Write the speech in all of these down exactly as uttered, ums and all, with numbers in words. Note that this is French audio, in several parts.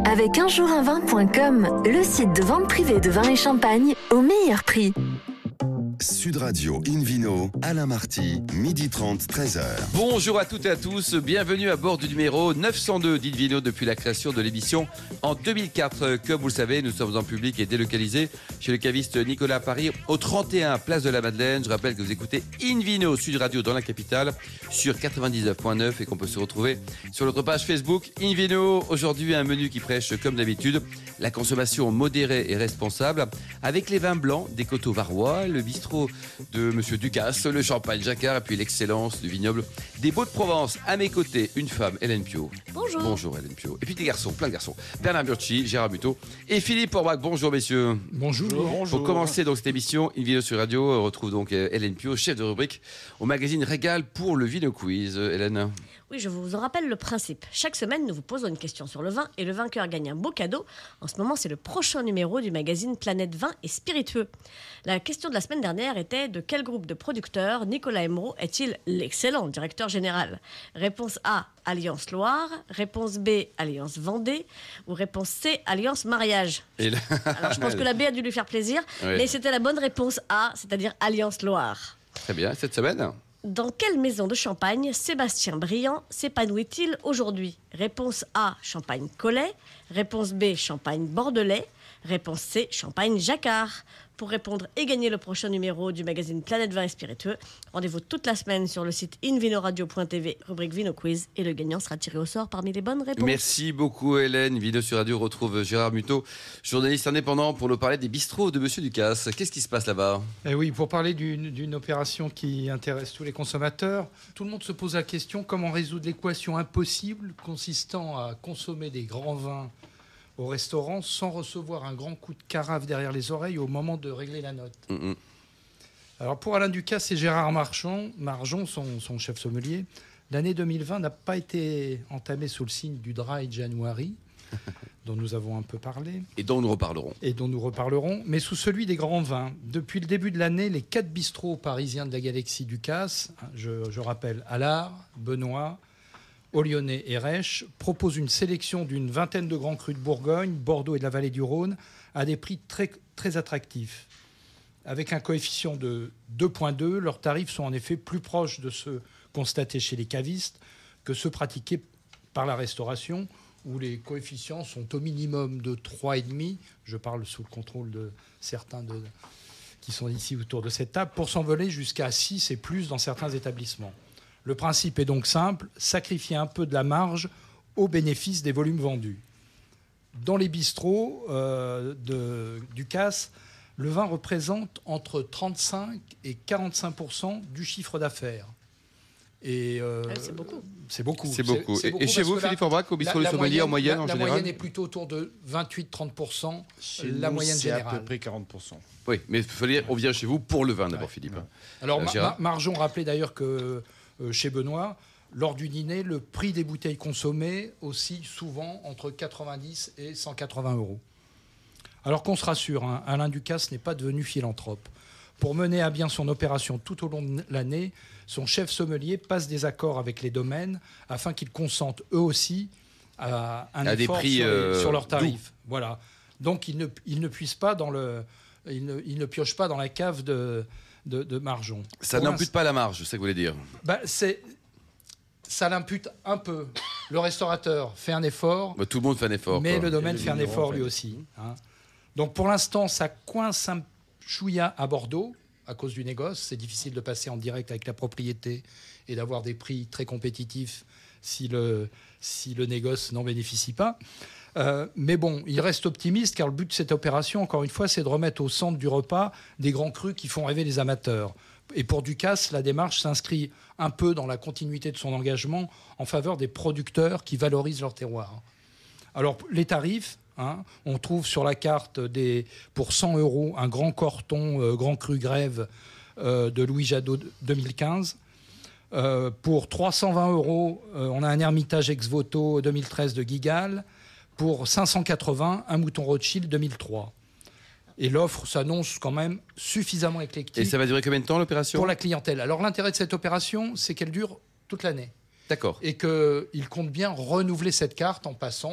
avec un jour un vin point com, le site de vente privée de vin et champagne au meilleur prix. Sud Radio Invino, Alain Marty, midi trente, treize heures. Bonjour à toutes et à tous, bienvenue à bord du numéro neuf cent deux d'Invino depuis la création de l'émission en deux mille quatre. Comme vous le savez, nous sommes en public et délocalisés chez le caviste Nicolas à Paris, au trente et un Place de la Madeleine. Je rappelle que vous écoutez Invino Sud Radio dans la capitale sur quatre-vingt-dix-neuf point neuf et qu'on peut se retrouver sur notre page Facebook Invino. Aujourd'hui, un menu qui prêche, comme d'habitude, la consommation modérée et responsable avec les vins blancs des coteaux varois, le bistrot de Monsieur Ducasse, le champagne Jacquard et puis l'excellence du vignoble des Baux-de-Provence. À mes côtés, une femme, Hélène Pio. Bonjour. Bonjour Hélène Pio. Et puis des garçons, plein de garçons. Bernard Burchi, Gérard Buteau et Philippe Orbach. Bonjour messieurs. Bonjour. Bonjour. Pour commencer donc cette émission, une vidéo sur radio, on retrouve donc Hélène Pio, chef de rubrique au magazine Régal pour le Vino Quiz. Hélène. Oui, je vous en rappelle le principe. Chaque semaine, nous vous posons une question sur le vin et le vainqueur gagne un beau cadeau. En ce moment, c'est le prochain numéro du magazine Planète Vin et Spiritueux. La question de la semaine dernière était: de quel groupe de producteurs Nicolas Emeraude est-il l'excellent directeur général? Réponse A, Alliance Loire. Réponse B, Alliance Vendée. Ou réponse C, Alliance Mariage. Et là... Alors, je pense que la B a dû lui faire plaisir, oui. Mais c'était la bonne réponse A, c'est-à-dire Alliance Loire. Très bien, cette semaine. Dans quelle maison de champagne Sébastien Briand s'épanouit-il aujourd'hui? Réponse A, Champagne Collet. Réponse B, Champagne Bordelais. Réponse C, Champagne Jacquard. Pour répondre et gagner le prochain numéro du magazine Planète Vin et Spiritueux, rendez-vous toute la semaine sur le site invinoradio point t v, rubrique Vino Quiz, et le gagnant sera tiré au sort parmi les bonnes réponses. Merci beaucoup Hélène. Vino sur Radio retrouve Gérard Buteau, journaliste indépendant, pour nous parler des bistrots de Monsieur Ducasse. Qu'est-ce qui se passe là-bas? Eh oui, pour parler d'une, d'une opération qui intéresse tous les consommateurs, tout le monde se pose la question: comment résoudre l'équation impossible consistant à consommer des grands vins au restaurant sans recevoir un grand coup de carafe derrière les oreilles au moment de régler la note. Mmh. Alors pour Alain Ducasse et Gérard Marchand, Marjon, son, son chef sommelier, l'année deux mille vingt n'a pas été entamée sous le signe du Dry January, dont nous avons un peu parlé. Et dont nous reparlerons. Et dont nous reparlerons, mais sous celui des grands vins. Depuis le début de l'année, les quatre bistrots parisiens de la galaxie Ducasse, je, je rappelle Allard, Benoît, Au-Lyonnais et Rêche, propose une sélection d'une vingtaine de grands crus de Bourgogne, Bordeaux et de la vallée du Rhône à des prix très, très attractifs. Avec un coefficient de deux virgule deux, leurs tarifs sont en effet plus proches de ceux constatés chez les cavistes que ceux pratiqués par la restauration, où les coefficients sont au minimum de trois virgule cinq. Je parle sous le contrôle de certains de, qui sont ici autour de cette table, pour s'envoler jusqu'à six et plus dans certains établissements. Le principe est donc simple: sacrifier un peu de la marge au bénéfice des volumes vendus. Dans les bistrots euh, de Ducasse, le vin représente entre trente-cinq et quarante-cinq pour cent du chiffre d'affaires. Et euh, ah, c'est beaucoup. C'est beaucoup. C'est beaucoup. C'est, c'est beaucoup et chez vous, Philippe Orbach, au bistrot du sommelier, en moyenne, la, en la général? La moyenne est plutôt autour de vingt-huit à trente pour cent. Chez la nous, moyenne c'est générale. à peu près quarante pour cent. Oui, mais il faut dire, on vient chez vous pour le vin d'abord, ouais, Philippe. Ouais. Alors, euh, Ma- Ma- Marjon rappelait d'ailleurs que euh, chez Benoît, lors du dîner, le prix des bouteilles consommées oscille souvent entre quatre-vingt-dix et cent quatre-vingts euros. Alors qu'on se rassure, hein, Alain Ducasse n'est pas devenu philanthrope. Pour mener à bien son opération tout au long de l'année, son chef sommelier passe des accords avec les domaines afin qu'ils consentent eux aussi à un à effort des prix, sur, les, euh, sur leurs tarifs. doux. Voilà. Donc ils ne, ils ne puissent pas dans le, ils ne, ils ne piochent pas dans la cave de, de, de Marjon. Ça Pour n'impute pas la marge, c'est ça que vous voulez dire? Bah, c'est, ça l'impute un peu. Le restaurateur fait un effort, bah, tout le monde fait un effort. mais quoi. le domaine le fait un vigneron, effort en fait. lui aussi. Hein. Donc pour l'instant, ça coince un chouïa à Bordeaux à cause du négoce. C'est difficile de passer en direct avec la propriété et d'avoir des prix très compétitifs si le, si le négoce n'en bénéficie pas. Euh, mais bon, il reste optimiste car le but de cette opération, encore une fois, c'est de remettre au centre du repas des grands crus qui font rêver les amateurs. Et pour Ducasse, la démarche s'inscrit un peu dans la continuité de son engagement en faveur des producteurs qui valorisent leur terroir. Alors, les tarifs, hein, on trouve sur la carte des, pour cent euros un grand Corton euh, Grand Cru Grève euh, de Louis Jadot deux mille quinze. Euh, pour trois cent vingt euros, euh, on a un Hermitage Ex Voto deux mille treize de Guigal. Pour cinq cent quatre-vingts, un Mouton Rothschild deux mille trois. Et l'offre s'annonce quand même suffisamment éclectique. Et ça va durer combien de temps l'opération? Pour la clientèle. Alors l'intérêt de cette opération, c'est qu'elle dure toute l'année. D'accord. Et qu'il compte bien renouveler cette carte en passant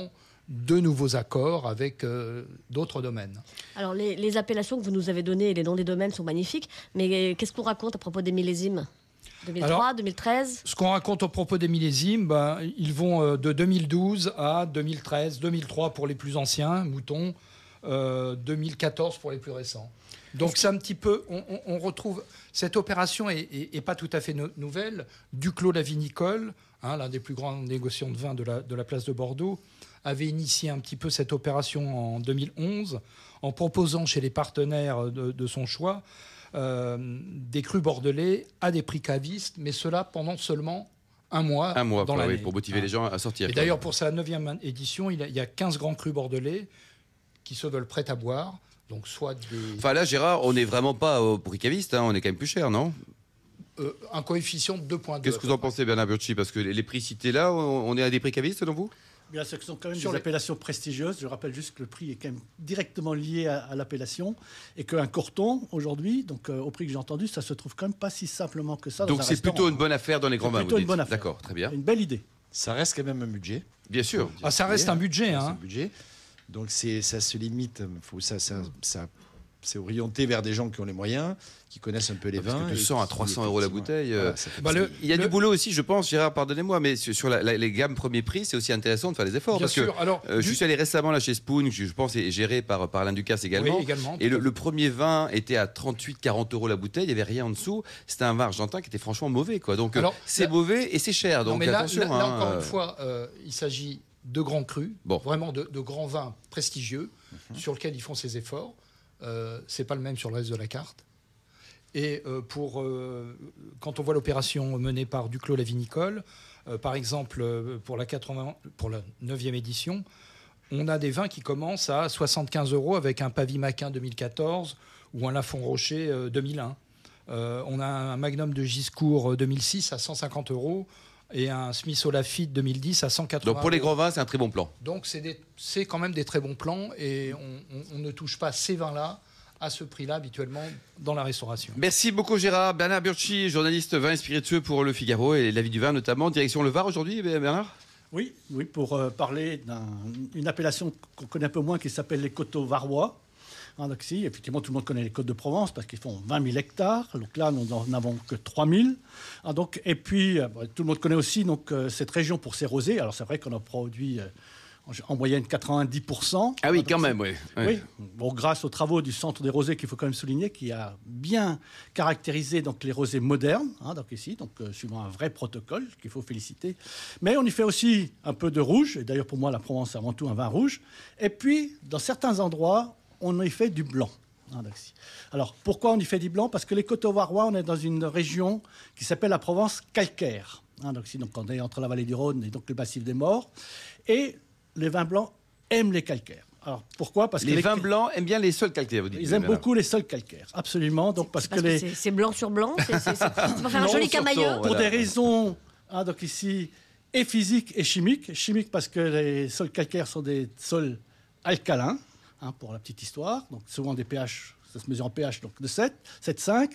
de nouveaux accords avec euh, d'autres domaines. Alors, les, les appellations que vous nous avez données et les noms des domaines sont magnifiques, mais qu'est-ce qu'on raconte à propos des millésimes ? deux mille trois, Alors, deux mille treize. Ce qu'on raconte au propos des millésimes, ben, ils vont de deux mille douze à deux mille treize, deux mille trois pour les plus anciens, moutons, euh, deux mille quatorze pour les plus récents. Donc c'est un petit peu, on, on, on retrouve, cette opération est pas tout à fait no- nouvelle. Duclos la vinicole, hein, l'un des plus grands négociants de vin de la, de la place de Bordeaux, avait initié un petit peu cette opération en deux mille onze en proposant chez les partenaires de, de son choix euh, des crus bordelais à des prix cavistes, mais cela pendant seulement un mois, un mois dans pour, l'année. oui, pour motiver hein. les gens à sortir. Et quoi. d'ailleurs, pour sa neuvième édition, il, a, il y a quinze grands crus bordelais qui se veulent prêts à boire. Donc soit des... Enfin là, Gérard, on n'est vraiment pas au prix caviste, hein, on est quand même plus cher, non ? euh, Un coefficient de deux virgule deux. Qu'est-ce que vous en pensez, Bernard Burchi ? Parce que les prix cités là, on on est à des prix cavistes, selon vous ? Bien, ce sont quand même Sur des les- appellations prestigieuses. Je rappelle juste que le prix est quand même directement lié à, à l'appellation et qu'un corton, aujourd'hui, donc euh, au prix que j'ai entendu, ça se trouve quand même pas si simplement que ça. dans Donc un c'est restaurant. plutôt une bonne affaire dans les grands C'est vins, plutôt vous une bonne dites. affaire. D'accord, très bien. Une belle idée. Ça reste quand même un budget. Bien sûr. Ah, ça reste un budget. C'est Hein. un budget. Donc c'est, ça se limite, faut, ça, ça, ça, c'est orienté vers des gens qui ont les moyens, qui connaissent un peu les Parce vins. que deux et cents à qui, trois cents euros la effectivement, bouteille, euh, voilà, ça fait bah, partie le- du- Il y a Le- du boulot aussi, je pense, Gérard, pardonnez-moi, mais sur sur la, la- les gammes premier prix, c'est aussi intéressant de faire des efforts. Bien parce sûr. que Alors, euh, je du- suis allé récément là chez Spoon, qui, je pense est géré par, par Alain Ducasse également. Oui, également. Et le, le premier vin était à trente-huit à quarante euros la bouteille, il n'y avait rien en dessous. C'était un vin argentin qui était franchement mauvais. Quoi. Donc euh, Alors, c'est là- mauvais et c'est cher. Non, Donc mais là, attention. là- là, hein, encore euh, une fois, euh, il s'agit de grands crus, Bon. vraiment de, de grands vins prestigieux, sur lesquels ils font ces efforts. Euh, c'est pas le même sur le reste de la carte. Et euh, pour, euh, quand on voit l'opération menée par Duclos la vinicole, euh, par exemple, euh, pour la, quatre-vingts pour la neuvième édition, on a des vins qui commencent à soixante-quinze euros avec un Pavimaquin deux mille quatorze ou un Lafon Rocher euh, deux mille un. Euh, on a un Magnum de Giscourt euh, deux mille six à cent cinquante euros et un Smith Olafite deux mille dix à cent quatre-vingts Donc pour les euros. grands vins, c'est un très bon plan. Donc c'est, des- c'est quand même des très bons plans et on, on- on ne touche pas ces vins-là à ce prix-là habituellement dans la restauration. Merci beaucoup Gérard. Bernard Burchi, journaliste vin et spiritueux pour Le Figaro et La Vie du Vin notamment. Direction le Var aujourd'hui, Bernard ? Oui, oui, pour euh, parler d'une appellation qu'on connaît un peu moins qui s'appelle les coteaux varois. Hein, donc ici, effectivement, tout le monde connaît les Côtes de Provence parce qu'ils font vingt mille hectares. Donc là, nous n'en avons que trois mille. Hein, donc, et puis, euh, tout le monde connaît aussi donc, euh, cette région pour ses rosés. Alors, c'est vrai qu'on a produit euh, en, en moyenne quatre-vingt-dix pour cent. Ah oui, Hein, donc quand c'est- même, oui. Oui. Oui, bon, grâce aux travaux du Centre des rosés qu'il faut quand même souligner, qui a bien caractérisé donc, les rosés modernes, hein, donc ici, donc, euh, suivant un vrai protocole qu'il faut féliciter. Mais on y fait aussi un peu de rouge, et d'ailleurs pour moi la Provence c'est avant tout un vin rouge. Et puis, dans certains endroits, on y fait du blanc. hein, donc ici. Alors, pourquoi on y fait du blanc ? Parce que les coteaux varois, on est dans une région qui s'appelle la Provence calcaire. hein, donc, ici, donc on est entre la vallée du Rhône et donc le massif des Maures. Et les vins blancs aiment les calcaires. Alors pourquoi ? Parce Les que vins blancs aiment bien les sols calcaires, vous dites. ils aiment Bernard. beaucoup les sols calcaires, absolument. Donc parce, Parce que que les, c'est- c'est blanc sur blanc, c'est c'est- c'est- c'est pour faire un Non, joli sur ton, camailleux. pour voilà. des raisons, hein, donc ici, et physiques et chimiques. Chimiques parce que les sols calcaires sont des sols alcalins, hein, pour la petite histoire. Donc souvent des pH, ça se mesure en pH donc de sept, sept, cinq.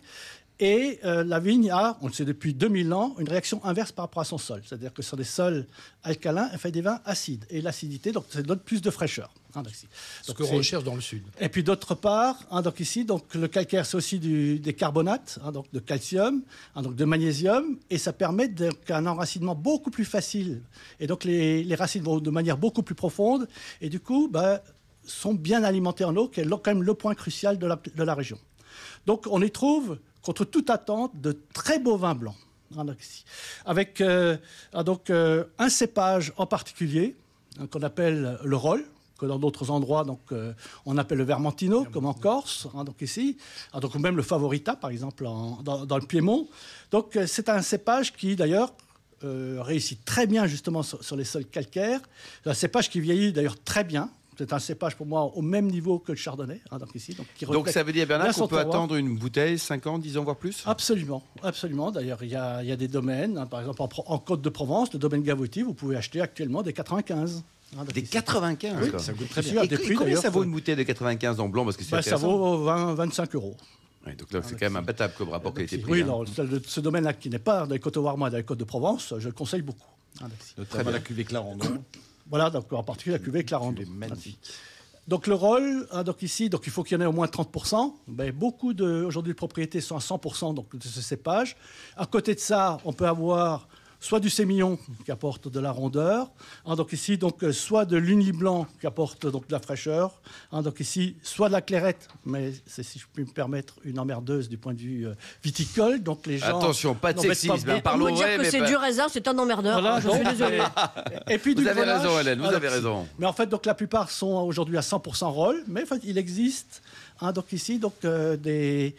Et euh, la vigne a, on le sait depuis deux mille ans, une réaction inverse par rapport à son sol. C'est-à-dire que sur des sols alcalins, elle fait des vins acides. Et l'acidité, donc, ça donne plus de fraîcheur. hein, donc ici. Ce Donc, que c'est- recherche dans le sud. Et puis d'autre part, hein, donc ici, donc le calcaire, c'est aussi du, des carbonates, hein, donc de calcium, hein, donc de magnésium, et ça permet donc un enracinement beaucoup plus facile. Et donc les, les racines vont de manière beaucoup plus profonde, et du coup, bah, sont bien alimentées en eau, qui est le- quand même le point crucial de la, de la région. Donc on y trouve, contre toute attente, de très beaux vins blancs. hein, donc ici. Avec euh, ah, donc, euh, un cépage en particulier, hein, qu'on appelle le Roll, que dans d'autres endroits, donc, euh, on appelle le Vermentino, comme en Corse, hein, donc ici, ah, donc même le Favorita, par exemple, en- dans, dans le Piémont. Donc, euh, c'est un cépage qui, d'ailleurs, euh, réussit très bien, justement, sur, sur les sols calcaires. C'est un cépage qui vieillit, d'ailleurs, très bien. C'est un cépage, pour moi, au même niveau que le Chardonnay, hein, donc ici. Donc, qui Donc reflète ça veut dire, Bernard, bien qu'on son peut terroir. attendre une bouteille cinq ans, dix ans, voire plus ? Absolument, absolument. D'ailleurs, il y a, il y a des domaines, hein, par exemple en, Pro- en Côte de Provence, le domaine Gavotti, vous pouvez acheter actuellement des quatre-vingt-quinze. hein, donc Des ici. quatre-vingt-quinze Oui, quoi. ça coûte très Et- bien. Et, Des prix, combien d'ailleurs, ça vaut faut- une bouteille de quatre-vingt-quinze en blanc parce que c'est Bah, ça intéressant. vaut vingt, vingt-cinq euros. Ouais, donc là, c'est quand même imbattable comme rapport qualité-prix. Oui, hein. non, ce, ce domaine-là qui n'est pas dans les Côtes Warmois, dans les Côtes de Provence, je le conseille beaucoup. hein, donc ici. Notamment la cuvée Clarendon. Voilà, donc en particulier la cuvée Clarendon. Cuvée magnifique. Donc le rôle, hein, donc ici, donc il faut qu'il y en ait au moins trente pour cent. Ben, beaucoup de, aujourd'hui, de propriétés sont à cent pour cent donc, de ce cépage. À côté de ça, on peut avoir soit du sémillon qui apporte de la rondeur, hein, donc ici, donc, euh, soit de l'uni blanc qui apporte donc, de la fraîcheur, hein, donc ici, soit de la clairette, mais c'est, si je puis me permettre, une emmerdeuse du point de vue euh, viticole. Donc les gens Attention, pas de n'embêtent sexisme, pas hein, beaucoup. parlons On me dire vrai, que mais c'est pas- du raisin, c'est un emmerdeur. Voilà, je donc, suis désolé. Et puis du Vous avez grenache. raison, Hélène, vous Ah, avez donc, raison. Mais en fait, donc la plupart sont aujourd'hui à cent pour cent rôle, mais en fait, il existe, hein, donc ici, donc euh, des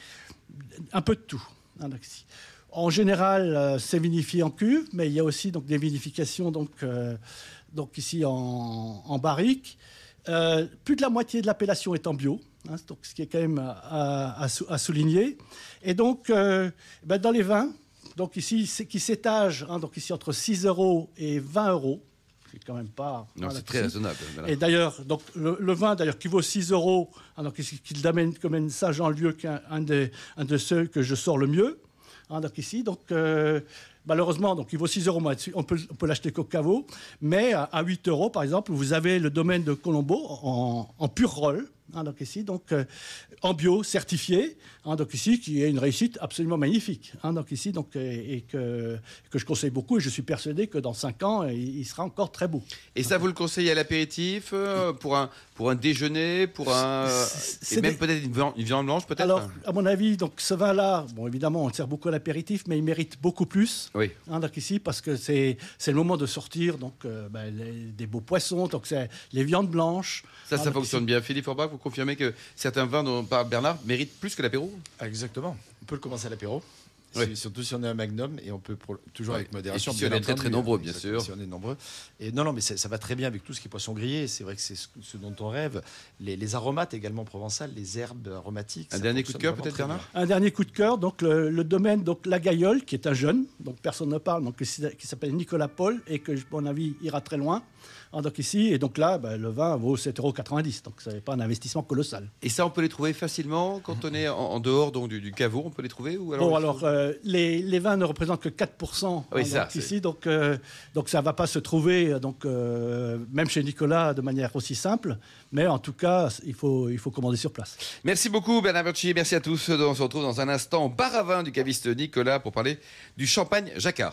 un peu de tout. Hein, donc ici. En général, euh, c'est vinifié en cuve, mais il y a aussi donc des vinifications donc euh, donc ici en, en barrique. Euh, plus de la moitié de l'appellation est en bio, hein, donc ce qui est quand même à, à, à souligner. Et donc, euh, ben, dans les vins, donc ici, c'est, qui s'étagent, hein, donc ici entre six euros et vingt euros, c'est quand même pas. Non, voilà, c'est très ici. raisonnable. Voilà. Et d'ailleurs, donc le, le vin d'ailleurs qui vaut six euros, hein, donc ici, qui amène comme un sage en lieu qu'un un de, un de ceux que je sors le mieux. Hein, donc ici, donc euh, malheureusement, donc il vaut six euros moins dessus. On peut, on peut l'acheter qu'au caveau, mais à, à huit euros, par exemple, vous avez le domaine de Colombo en, en pur rôle. Hein, donc ici, donc euh, en bio certifié, hein, donc ici qui est une réussite absolument magnifique. Hein, donc ici, donc et, et que que je conseille beaucoup et je suis persuadé que dans cinq ans, il, il sera encore très beau. Et ça, vous le conseillez à l'apéritif, euh, pour un pour un déjeuner, pour un C'est et même des- peut-être une viande, une viande blanche, peut-être. Alors, à mon avis, donc ce vin-là, bon, évidemment, on le sert beaucoup à l'apéritif, mais il mérite beaucoup plus. Oui. Hein, donc ici, parce que c'est c'est le moment de sortir donc euh, ben, les- des beaux poissons, donc c'est les viandes blanches. Ça, Hein, ça donc fonctionne ici- bien. Philippe Forbach, vous confirmez que certains vins dont parle Bernard méritent plus que l'apéro? Ah, exactement. On peut le commencer à l'apéro. Oui. Si- Surtout si on est un magnum et on peut pro- toujours Ouais. avec modération. Et puis si on bien est très, entendu, très nombreux, hein, bien exactement, sûr. Si on est nombreux. Et non, non, mais ça, ça va très bien avec tout ce qui est poisson grillé. C'est vrai que c'est ce, ce dont on rêve. Les, les aromates également provençales, les herbes aromatiques. Un ça dernier coup de fonctionne cœur, vraiment peut-être, très Bernard bien. Un dernier coup de cœur, donc le, le domaine, donc la Gaillole, qui est un jeune, donc personne ne parle, donc qui qui s'appelle Nicolas Paul et que, à mon avis, ira très loin. Hein, donc ici, et donc là, ben, le vin vaut sept euros quatre-vingt-dix, donc ce n'est pas un investissement colossal. Et ça, on peut les trouver facilement quand on est en, en dehors donc, du, du caveau, on peut les trouver ou alors Bon, il alors, faut- euh, les, les vins ne représentent que quatre pour cent Oui, hein, ça, donc, c'est- ici, donc, euh, donc ça ne va pas se trouver, euh, donc, euh, même chez Nicolas, de manière aussi simple, mais en tout cas, il faut, il faut commander sur place. Merci beaucoup Bernard Berthier, merci à tous. On se retrouve dans un instant au bar à vin du caviste Nicolas pour parler du champagne Jacquard.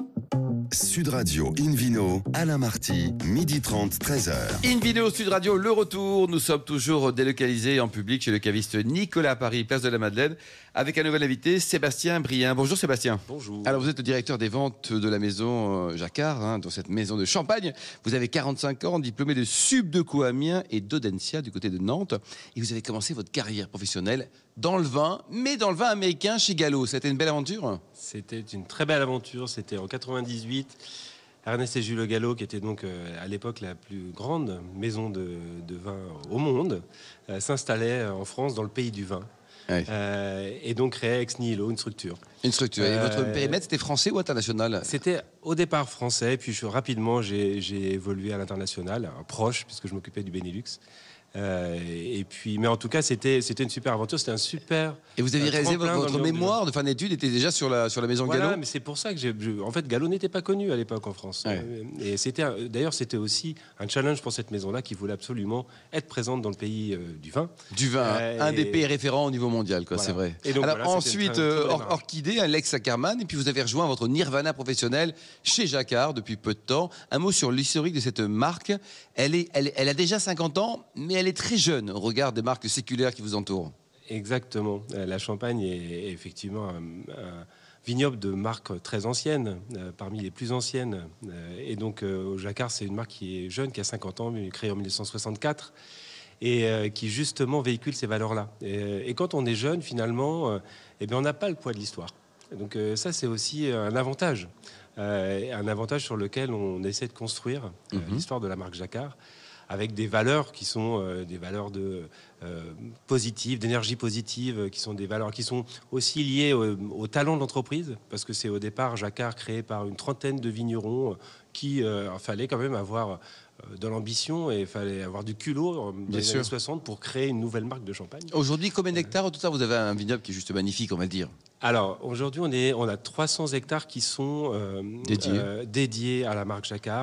Sud Radio Invino, Alain Marty, midi trente, treize heures. Invino Sud Radio, le retour. Nous sommes toujours délocalisés en public chez le caviste Nicolas à Paris, place de la Madeleine, avec un nouvel invité, Sébastien Brien. Bonjour Sébastien. Bonjour. Alors vous êtes le directeur des ventes de la maison euh, Jacquard, hein, dans cette maison de Champagne. Vous avez quarante-cinq ans, diplômé de Subdeco Amiens et d'Audencia du côté de Nantes. Et vous avez commencé votre carrière professionnelle dans le vin, mais dans le vin américain chez Gallo. C'était une belle aventure. C'était une très belle aventure. C'était en quatre-vingt-dix-huit. Ernest et Jules Gallo, qui était donc euh, à l'époque la plus grande maison de, de vin au monde, euh, s'installait en France dans le pays du vin. Ouais. Euh, et donc créait ex nihilo une structure. Une structure. Et Euh, votre périmètre, c'était français ou international? C'était au départ français, puis je, rapidement j'ai j'ai évolué à l'international, euh, proche, puisque je m'occupais du Benelux. Euh, et puis, mais en tout cas, c'était c'était une super aventure, c'était un super. Et vous aviez un réalisé tremplin votre, dans le votre monde du mémoire de fin d'études était déjà sur la, sur la maison Voilà, Gallo? mais c'est pour ça que j'ai. je- En fait, Gallo n'était pas connu à l'époque en France. Ouais. Euh, Et c'était un- d'ailleurs c'était aussi un challenge pour cette maison-là qui voulait absolument être présente dans le pays euh, du vin. Du vin, Euh, un et- des pays référents au niveau mondial, quoi, Voilà. c'est vrai. Et donc, Alors voilà, c'était ensuite, une très- une très euh, belle Or- marque. Orchidée, Alex Ackermann, et puis vous avez rejoint votre nirvana professionnel chez Jacquard depuis peu de temps. Un mot sur l'historique de cette marque. Elle, est, elle, elle a déjà cinquante ans, mais elle est très jeune au regard des marques séculaires qui vous entourent. Exactement. Euh, La Champagne est est effectivement un, un vignoble de marque très ancienne, euh, parmi les plus anciennes. Euh, et donc, euh, au Jacquard, c'est une marque qui est jeune, qui a cinquante ans, mais créée en mille neuf cent soixante-quatre, et euh, qui justement véhicule ces valeurs-là. Et, et quand on est jeune, finalement, euh, eh bien, on n'a pas le poids de l'histoire. Donc euh, ça, c'est aussi un avantage. Euh, un avantage sur lequel on essaie de construire euh, Mhm. l'histoire de la marque Jacquard, avec des valeurs qui sont euh, des valeurs de, euh, positives, d'énergie positive, euh, qui sont des valeurs qui sont aussi liées au, au talent de l'entreprise, parce que c'est au départ Jacquard créé par une trentaine de vignerons euh, qui euh, fallait quand même avoir euh, de l'ambition et il fallait avoir du culot euh, dans les sûr. années soixante pour créer une nouvelle marque de champagne. Aujourd'hui, combien d'hectares au total? Vous avez un vignoble qui est juste magnifique, on va le dire. Alors aujourd'hui, on, est, on a trois cents hectares qui sont euh, Dédiés. euh, dédiés à la marque Jacquard.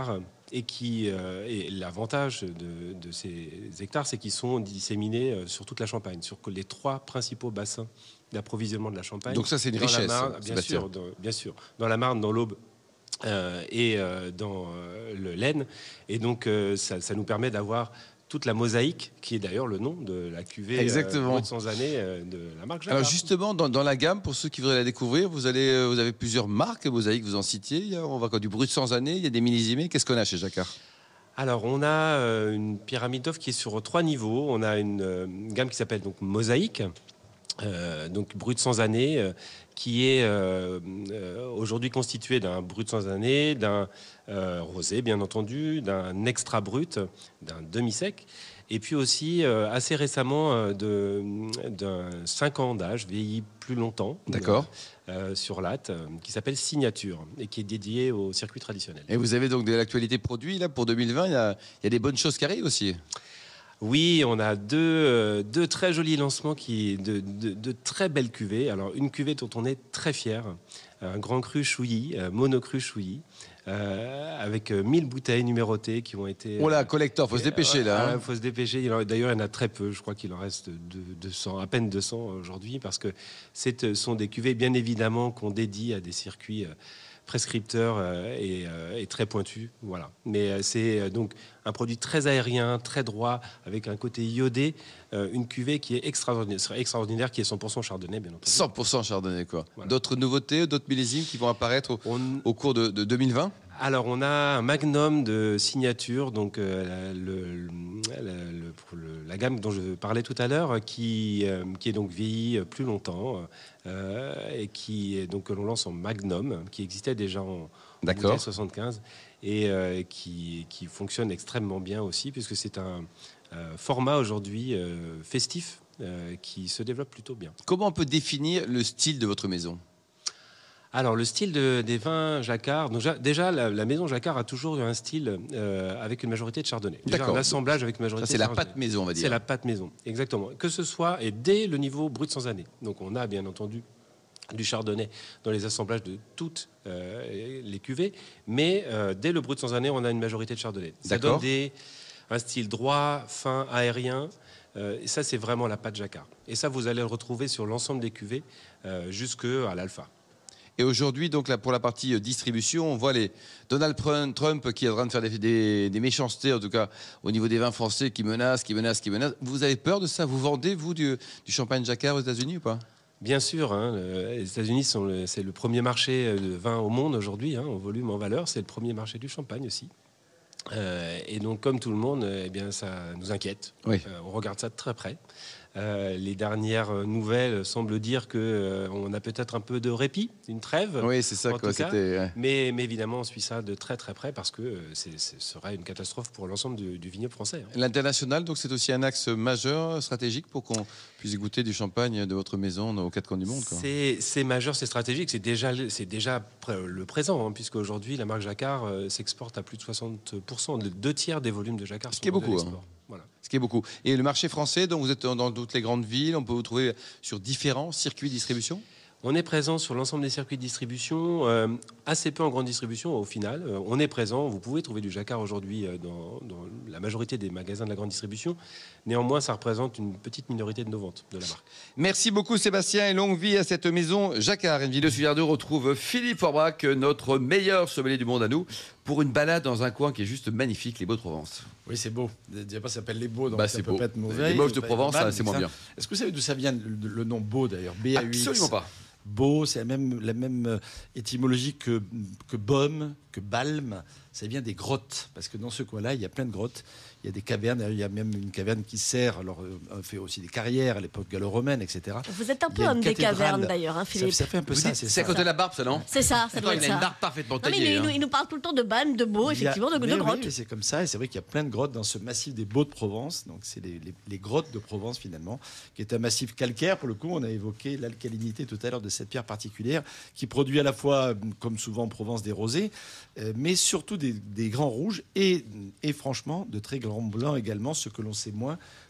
et qui euh, et l'avantage de, de ces hectares, c'est qu'ils sont disséminés euh, sur toute la Champagne, sur les trois principaux bassins d'approvisionnement de la Champagne. Donc ça, c'est une Dans la richesse, Marne, bien Sébastien. sûr, dans, bien sûr, dans la Marne, dans l'Aube. Euh, et euh, dans euh, le l'Aisne. Et donc, euh, ça, ça nous permet d'avoir toute la mosaïque, qui est d'ailleurs le nom de la cuvée Exactement. euh, Brut sans année euh, de la marque Jacquard. Alors justement, dans, dans la gamme, pour ceux qui voudraient la découvrir, vous, allez, euh, vous avez plusieurs marques, Mosaïque, vous en citiez. Il y a, on va quoi, du Brut sans année, il y a des millésimés. Qu'est-ce qu'on a chez Jacquard? Alors, on a euh, une pyramide d'offres qui est sur trois niveaux. On a une euh, gamme qui s'appelle donc Mosaïque, euh, donc Brut sans année, euh, qui est euh, euh, aujourd'hui constituée d'un Brut sans année, d'un euh, rosé, bien entendu, d'un extra brut, d'un demi-sec, et puis aussi, euh, assez récemment, euh, de, d'un cinq ans d'âge, vieilli plus longtemps. D'accord. Euh, sur latte, euh, qui s'appelle Signature, et qui est dédié au circuit traditionnel. Et vous avez donc de l'actualité produit, là, pour deux mille vingt, il y a, il y a des bonnes choses qui arrivent aussi. Oui, on a deux, euh, deux très jolis lancements, qui, de, de, de très belles cuvées. Alors, une cuvée dont on est très fier, un grand cru Chouilly, euh, monocru Chouilly, euh, avec euh, mille bouteilles numérotées qui ont été... Oh là, collector, faut se dépêcher là. Il hein. faut se dépêcher. Il en- D'ailleurs, il y en a très peu. Je crois qu'il en reste de- deux cents, à peine deux cents aujourd'hui, parce que ce sont des cuvées, bien évidemment, qu'on dédie à des circuits euh, prescripteurs euh, et, euh, et très pointus. Voilà. Mais euh, c'est euh, donc un produit très aérien, très droit, avec un côté iodé, euh, une cuvée qui est extraordinaire, extraordinaire, qui est cent pour cent chardonnay, bien entendu. cent pour cent chardonnay, quoi. Voilà. D'autres nouveautés, d'autres millésimes qui vont apparaître au, On- au cours de, de deux mille vingt? Alors, on a un magnum de signature, donc euh, le, le- le- le- la gamme dont je parlais tout à l'heure, qui, euh, qui est donc vieillie plus longtemps euh, et qui est donc que l'on lance en magnum, qui existait déjà en, en D'accord. bouteille soixante-quinze et euh, qui, qui fonctionne extrêmement bien aussi, puisque c'est un euh, format aujourd'hui euh, festif euh, qui se développe plutôt bien. Comment on peut définir le style de votre maison? Alors, le style de- des vins Jacquard, donc, ja- déjà, la, la maison Jacquard a toujours eu un style euh, avec une majorité de chardonnay. Déjà, D'accord. un assemblage avec une Ça, majorité c'est de la chardonnay. pâte maison, on va dire. C'est la pâte maison, exactement. Que ce soit, et dès le niveau brut sans année. Donc, on a bien entendu du chardonnay dans les assemblages de toutes euh, les cuvées, mais euh, dès le brut sans année, on a une majorité de chardonnay. Ça D'accord. donne des, un style droit, fin, aérien. Euh, et ça, c'est vraiment la pâte Jacquard. Et ça, vous allez le retrouver sur l'ensemble des cuvées euh, jusqu'à l'alpha. Et aujourd'hui, donc là, pour la partie euh, distribution, on voit les Donald Trump Trump qui est en train de faire des, des- des méchancetés, en tout cas au niveau des vins français, qui menacent, qui menacent, qui menacent. Vous avez peur de ça? Vous vendez, vous, du, du champagne Jacquard aux États-Unis ou pas? Bien sûr, hein, le- les États-Unis sont le- c'est le premier marché de vin au monde aujourd'hui, hein, en volume, en valeur. C'est le premier marché du champagne aussi. Euh, et donc, comme tout le monde, euh, eh bien, ça nous inquiète. Oui. Euh, on regarde ça de très près. Euh, les dernières nouvelles semblent dire que euh, on a peut-être un peu de répit, une trêve. Oui, c'est ça, en quoi. tout cas. C'était. ouais. Mais, mais évidemment, on suit ça de très très près parce que euh, c'est- ce serait une catastrophe pour l'ensemble du, du vignoble français, hein. L'international, donc c'est aussi un axe majeur, stratégique, pour qu'on puisse goûter du champagne de votre maison aux quatre coins du monde, quoi. C'est c'est majeur, c'est stratégique, c'est déjà, c'est déjà pr- le présent, hein, puisque aujourd'hui la marque Jacquard euh, s'exporte à plus de soixante pour cent, de deux tiers des volumes de Jacquard. Ce qui est sont vendus à beaucoup, l'export. Voilà. Ce qui est beaucoup. Et le marché français, donc vous êtes dans dans toutes les grandes villes, on peut vous trouver sur différents circuits de distribution? On est présent sur l'ensemble des circuits de distribution, euh, assez peu en grande distribution au final. Euh, on est présent, vous pouvez trouver du Jacquard aujourd'hui euh, dans, dans la majorité des magasins de la grande distribution. Néanmoins, ça représente une petite minorité de nos ventes de la marque. Merci beaucoup Sébastien et longue vie à cette maison Jacquard. Une vidéo suivante retrouve Philippe Forbach, notre meilleur sommelier du monde à nous, pour une balade dans un coin qui est juste magnifique, les Beaux-de-Provence. Oui, c'est beau. Déjà, ça s'appelle les Beaux, donc Bah, ça c'est peut beau. pas être mauvais. Les Moches de Pas- Provence, pas mal, ça, c'est moins ça. bien. Est-ce que vous savez d'où ça vient le, le nom Beau d'ailleurs? B A U X. Absolument pas. Beau, c'est la même, la même euh, étymologie que, que baume, que balme. Ça vient des grottes, parce que dans ce coin-là, il y a plein de grottes. Il y a des cavernes, il y a même une caverne qui sert. Alors, euh, on fait aussi des carrières à l'époque gallo-romaine, et cetera. Vous êtes un Il peu y a homme une des cathédrale. cavernes d'ailleurs, hein, Ça, Philippe. ça fait un peu Vous ça, dites, c'est c'est à ça. côté de la barbe, ça, non? C'est ça, ça Attends, doit il être a une ça. barbe parfaitement Non, mais taillée. il, nous, hein. il nous parle tout le temps de balme, de beau, Il y a- effectivement, de, de mais oui, grottes. oui, c'est comme ça, et c'est vrai qu'il y a plein de grottes dans ce massif des Baux de Provence. Donc, c'est les, les- les grottes de Provence finalement, qui est un massif calcaire. Pour le coup, on a évoqué l'alcalinité tout à l'heure de cette pierre particulière, qui produit à la fois, comme souvent en Provence, des rosés, euh, mais surtout des, des grands rouges et, et franchement de très grands blancs également, ce que l'on sait moins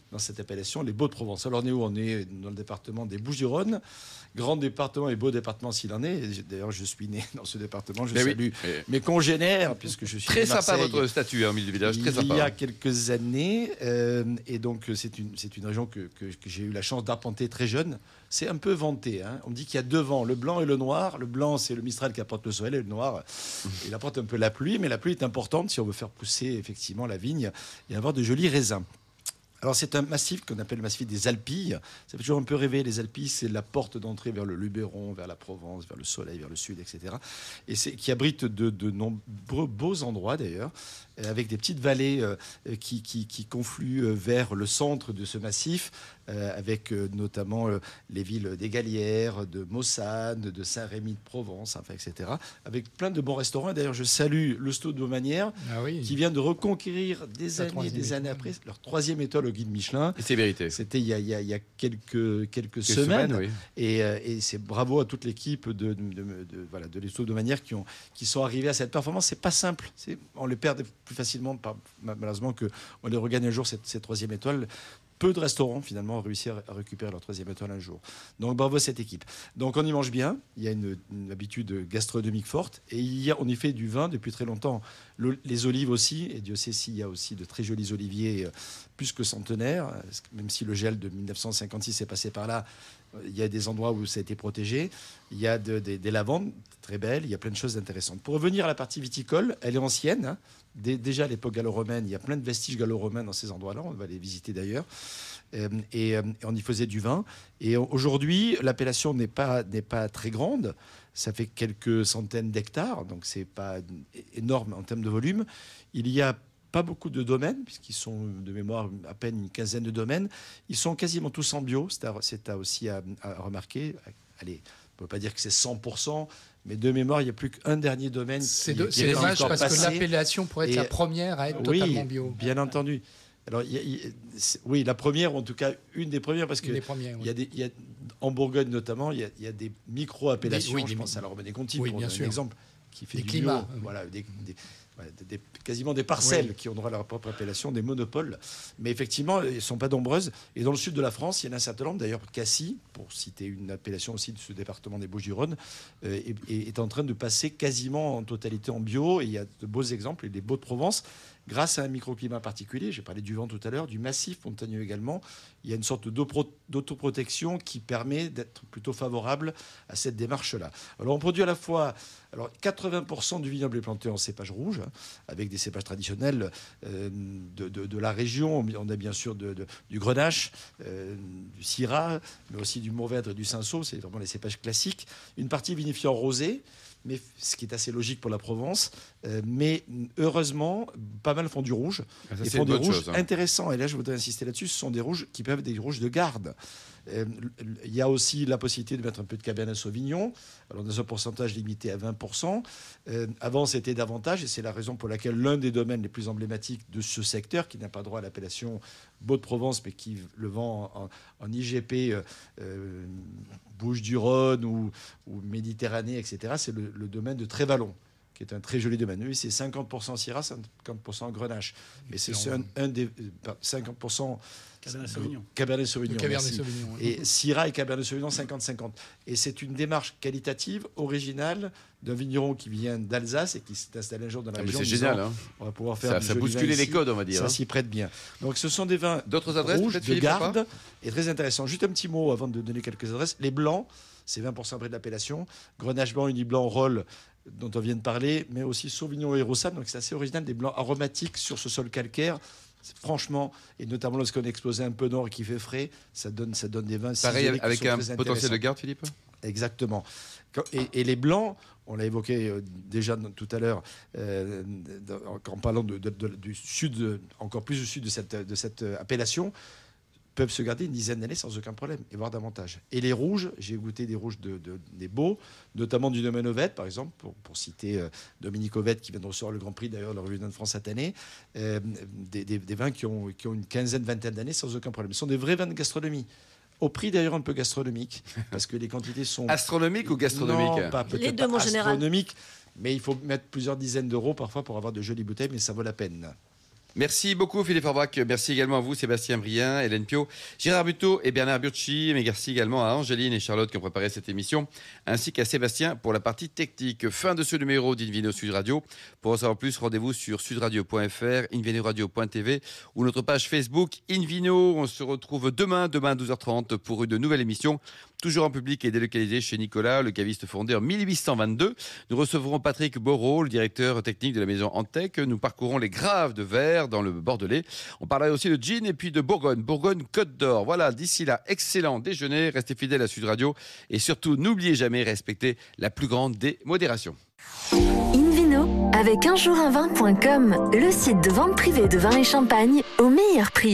dans cette appellation, les Baux-de-Provence. Alors on est où? On est dans le département des Bouches-du-Rhône, grand département et beau département s'il en est. D'ailleurs, je suis né dans ce département. Je Mais salue oui. Mais- mes congénères, puisque je suis Très de sympa Marseille. votre statut hein, au milieu du village, très Il sympa. y a quelques années, euh, et donc c'est une, c'est une région que, que- que j'ai eu la chance d'arpenter très jeune. C'est un peu vanté. Hein. On me dit qu'il y a deux vents, le blanc et le noir. Le blanc, c'est le Mistral qui apporte le soleil, et le noir, il apporte un peu la pluie. Mais la pluie est importante si on veut faire pousser effectivement la vigne et avoir de jolis raisins. Alors c'est un massif qu'on appelle le massif des Alpilles. Ça fait toujours un peu rêver. Les Alpilles, c'est la porte d'entrée vers le Luberon, vers la Provence, vers le soleil, vers le sud, et cetera. Et c'est qui abrite de, de nombreux beaux endroits d'ailleurs, avec des petites vallées euh, qui, qui, qui confluent euh, vers le centre de ce massif, euh, avec euh, notamment euh, les villes des Galières, de Mossane, de Saint-Rémy de Provence, enfin, et cetera. Avec plein de bons restaurants. D'ailleurs, je salue le Sto de Manière, Ah oui. qui vient de reconquérir des La années et troisième des années étoile. après leur troisième étoile au guide Michelin. Et c'est vérité. C'était il y a, il y a- il y a quelques, quelques Quelques semaines. oui. Et, euh, et c'est bravo à toute l'équipe de, de, de, de- voilà, de l'Esto de Manière qui, ont, qui sont arrivés à cette performance. C'est pas simple. C'est, on les perd plus facilement, par- malheureusement, qu'on les regagne un jour, cette, cette troisième étoile. Peu de restaurants, finalement, ont réussi à récupérer leur troisième étoile un jour. Donc, bravo à cette équipe. Donc, on y mange bien. Il y a une, une habitude gastronomique forte. Et il y a, on y fait du vin depuis très longtemps. Le- les olives aussi. Et Dieu sait s'il y a aussi de très jolis oliviers, euh, plus que centenaires. Même si le gel de mille neuf cent cinquante-six est passé par là, euh, il y a des endroits où ça a été protégé. Il y a de- des- des lavandes très belles. Il y a plein de choses intéressantes. Pour revenir à la partie viticole, elle est ancienne. Hein. Dé- Déjà à l'époque gallo-romaine, il y a plein de vestiges gallo-romains dans ces endroits-là. On va les visiter d'ailleurs. Euh, et, euh, et on y faisait du vin. Et aujourd'hui, l'appellation n'est pas, n'est pas très grande. Ça fait quelques centaines d'hectares, donc c'est pas énorme en termes de volume. Il y a pas beaucoup de domaines, puisqu'ils sont de mémoire à peine une quinzaine de domaines. Ils sont quasiment tous en bio. C'est, à, c'est à aussi à, à remarquer. Allez, on ne peut pas dire que c'est cent pour cent, mais de mémoire, il n'y a plus qu'un dernier domaine. C'est, qui- de- qui c'est est dommage encore parce passé. que l'appellation pourrait être Et- la première à être Oui, totalement bio. bien entendu. Alors, il y a- il y a- c'est- oui, la première, ou en tout cas une des premières, parce que Une des premières, il oui. y a des, il y a- en Bourgogne notamment, il y a, il y a des micro-appellations. Des- oui, je des- pense à la Romanée-Conti, oui, pour bien donner un sûr. exemple, qui fait Des du climats. bio. Voilà, des, des- voilà, des- des- quasiment des parcelles Oui. qui auront leur propre appellation, des monopoles. Mais effectivement, elles ne sont pas nombreuses. Et dans le sud de la France, il y en a un certain nombre. D'ailleurs, Cassis, pour citer une appellation aussi de ce département des Bouches-du-Rhône, euh, est, est- est en train de passer quasiment en totalité en bio. Et il y a de beaux exemples, et des Baux-de-Provence, grâce à un microclimat particulier. J'ai parlé du vent tout à l'heure, du massif montagneux également. Il y a une sorte d'opro- d'autoprotection qui permet d'être plutôt favorable à cette démarche-là. Alors, on produit à la fois... Alors, quatre-vingts pour cent du vignoble est planté en cépage rouge, hein, avec des cépages traditionnels euh, de, de- de la région. On a bien sûr de- de- du Grenache, euh, du Syrah, mais aussi du Mourvèdre et du Cinsault. C'est vraiment les cépages classiques. Une partie vinifiée en rosé, mais ce qui est assez logique pour la Provence. Euh, mais heureusement, pas mal font du rouge. Ah, ça, Ils c'est font une des bonne rouges chose, hein. intéressants. Et là, je voudrais insister là-dessus. Ce sont des rouges qui peuvent être des rouges de garde. Euh, Il y a aussi la possibilité de mettre un peu de Cabernet Sauvignon, alors dans un pourcentage limité à vingt pour cent. Euh, avant, c'était davantage, et c'est la raison pour laquelle l'un des domaines les plus emblématiques de ce secteur, qui n'a pas droit à l'appellation Baux-de-Provence, mais qui le vend en, en I G P euh, euh, Bouches-du-Rhône ou, ou Méditerranée, et cetera, c'est le, le domaine de Trévalon, qui est un très joli domaine. Oui, c'est cinquante pour cent Syrah, cinquante pour cent Grenache. Mais c'est un, un des euh, cinquante pour cent Cabernet Sauvignon. Cabernet Sauvignon. Le Cabernet merci. Sauvignon, oui. Et Syrah et Cabernet Sauvignon cinquante cinquante. Et c'est une démarche qualitative, originale, d'un vigneron qui vient d'Alsace et qui s'est installé un jour dans la Ah, mais région. c'est en disant, génial. Hein. On va pouvoir faire Ça, du ça joli bousculé vin les ici. codes, on va dire. Ça hein. s'y prête bien. Donc ce sont des vins D'autres adresses, rouges peut-être, de Philippe, garde et très intéressants. Juste un petit mot avant de donner quelques adresses. Les blancs, c'est vingt pour cent près de l'appellation. Grenache blanc, Uni blanc, Rolle, dont on vient de parler, mais aussi Sauvignon et Roussanne. Donc c'est assez original, des blancs aromatiques sur ce sol calcaire. C'est- Franchement, et notamment lorsqu'on est exposé un peu nord et qu'il fait frais, ça donne, ça donne des vins Pareil, ciselés qui avec sont un très potentiel de intéressants. garde, Philippe. Exactement. Quand- Et, et les blancs, on l'a évoqué euh, déjà dans- tout à l'heure, euh, dans- en parlant de- de- de- du sud, euh, encore plus au sud de cette, de cette euh, appellation, peuvent se garder une dizaine d'années sans aucun problème, et voire davantage. Et les rouges, j'ai goûté des rouges de, de- des beaux, notamment du domaine Ovette, par exemple, pour, pour citer euh, Dominique Ovette, qui vient de recevoir le Grand Prix d'ailleurs de la Revue de France cette année, euh, des, des- des vins qui ont, qui ont une quinzaine, vingtaine d'années sans aucun problème. Ce sont des vrais vins de gastronomie. Au prix d'ailleurs un peu gastronomique, parce que les quantités sont... Astronomique ou gastronomique? Non, pas, peut-être Les deux, pas mon général. astronomique, mais il faut mettre plusieurs dizaines d'euros parfois pour avoir de jolies bouteilles, mais ça vaut la peine. Merci beaucoup Philippe Forbach, merci également à vous Sébastien Brien, Hélène Pio, Gérard Buteau et Bernard Burchi, mais merci également à Angéline et Charlotte qui ont préparé cette émission, ainsi qu'à Sébastien pour la partie technique. Fin de ce numéro d'Invino Sud Radio. Pour en savoir plus, rendez-vous sur sudradio point f r, invinoradio point t v ou notre page Facebook Invino. On se retrouve demain, demain à douze heures trente pour une nouvelle émission, toujours en public et délocalisée chez Nicolas, le caviste fondé en mille huit cent vingt-deux. Nous recevrons Patrick Borot, le directeur technique de la maison Antec. Nous parcourrons les Graves de Verre dans le Bordelais. On parlera aussi de gin et puis de Bourgogne, Bourgogne Côte d'Or. Voilà, d'ici là, excellent déjeuner, restez fidèles à Sud Radio et surtout, n'oubliez jamais, respecter la plus grande des modérations. Invino, avec un jour un vin point com, le site de vente privée de vin et champagne au meilleur prix.